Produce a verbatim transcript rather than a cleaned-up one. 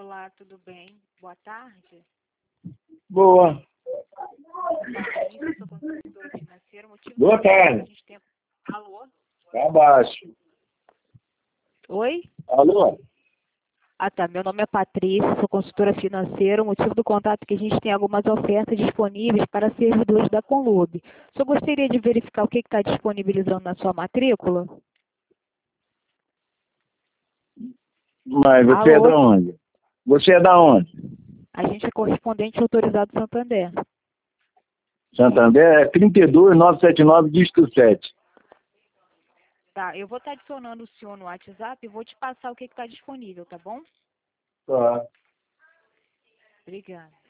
Olá, tudo bem? Boa tarde. Boa. Patrícia, sou consultora financeira. Motivo Boa do contato que a tarde. gente tem... Alô? Tá baixo. Oi? Alô? Ah, tá. Meu nome é Patrícia, sou consultora financeira. O motivo do contato é que a gente tem algumas ofertas disponíveis para servidores da Conlube. Só gostaria de verificar o que está disponibilizando na sua matrícula? Mas você é Alô? da onde? Você é da onde? A gente é correspondente autorizado Santander. Santander é trinta e dois, novecentos e setenta e nove, dígito sete. Tá, eu vou estar adicionando o senhor no WhatsApp e vou te passar o que está disponível, tá bom? Tá. Obrigada.